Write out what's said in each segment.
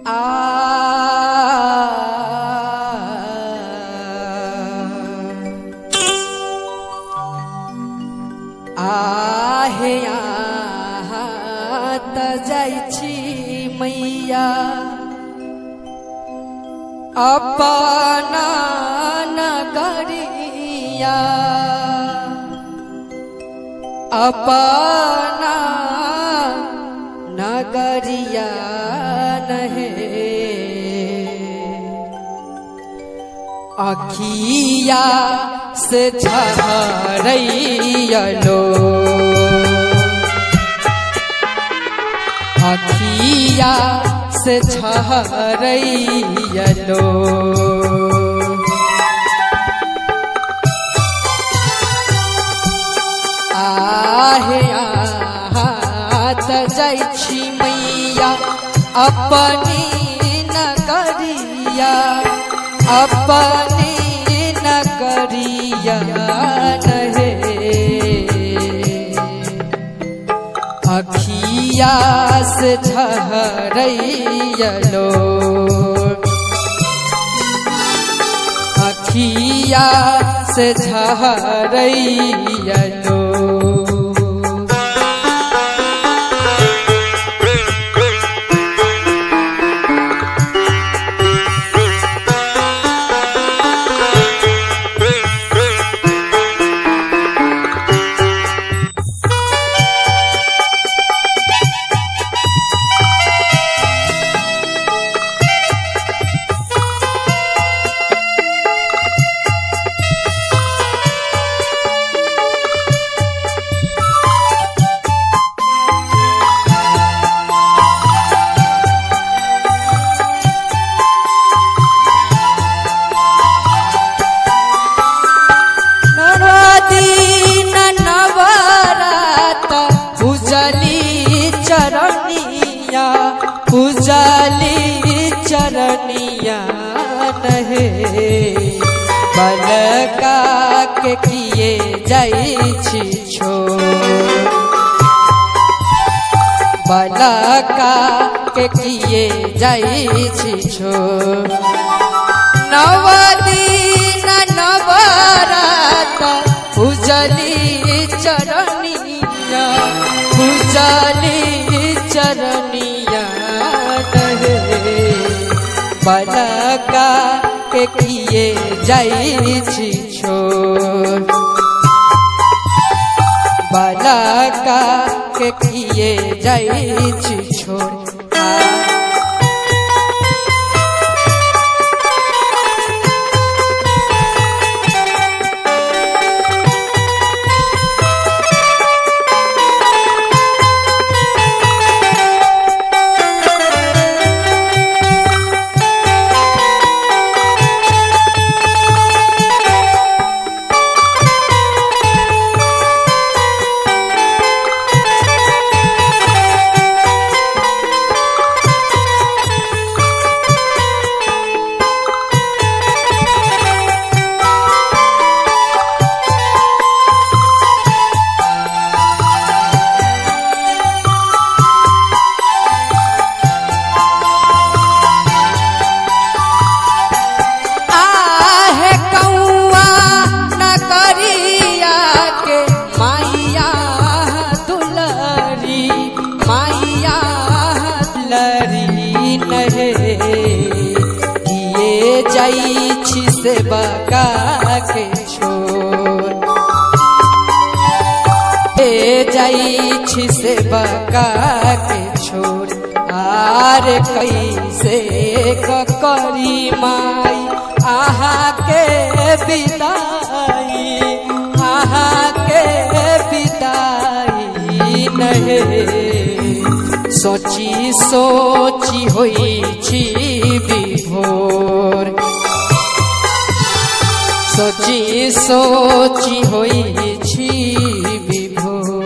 आहे यहाँ त जाइछि मैया अपना नगरिया अपना नगरिया नहे अखिया से झरैयलो अखिया से झरैयलो आहे त जाइछि मैया अपनी नगरिया अपनी नगरिया नहे अखिया से झरैयलो अखिया से झरैयलो उजली चरनिया नहे बलका के किए जाइछि छोड़ बलका के किए जाइछि छोड़ नवदीन नवरात उजली चरनिया उजली चरनिया बलका के किए जाइछि छोड़ बलका के किए जाइछि छोड़ जाइछि से बका के छोड़ जाइछि से बका के छोड़ आर कैसे करी माई आहा के विदाई आहा के विदाई नहे सोची सोची होइछि विभोर सोची सोची होइछि विभोर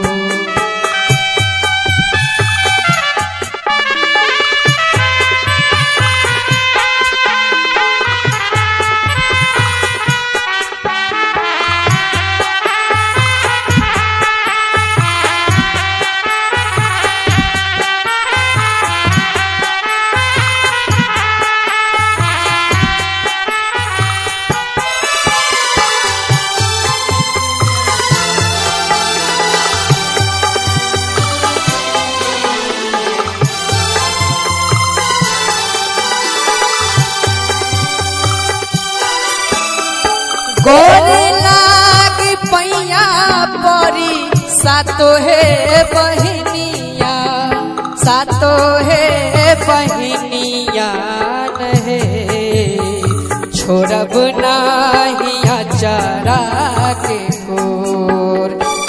परी सातो हे बहिनिया सातो हे बहिनिया नहे छोड़ब नाही अचारा के कोर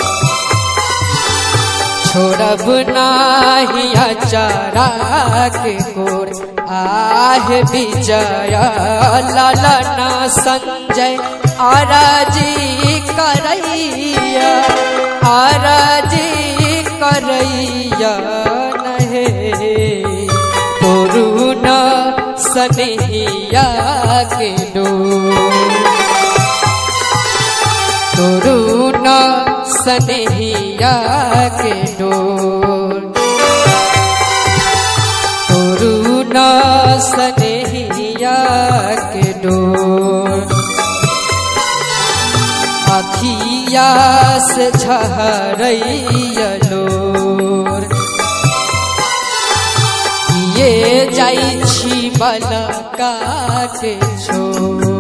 छोड़ब नाही अचारा के कोर आह विजय ललना संजय आराजी करैया आराजी करैया नहे तोरुन सनहिया के डोर तोरुन सनहिया के डोर तोरुन सनहिया के डोर अखिया से झरैया लोर ये जाई छी बलका के छोर।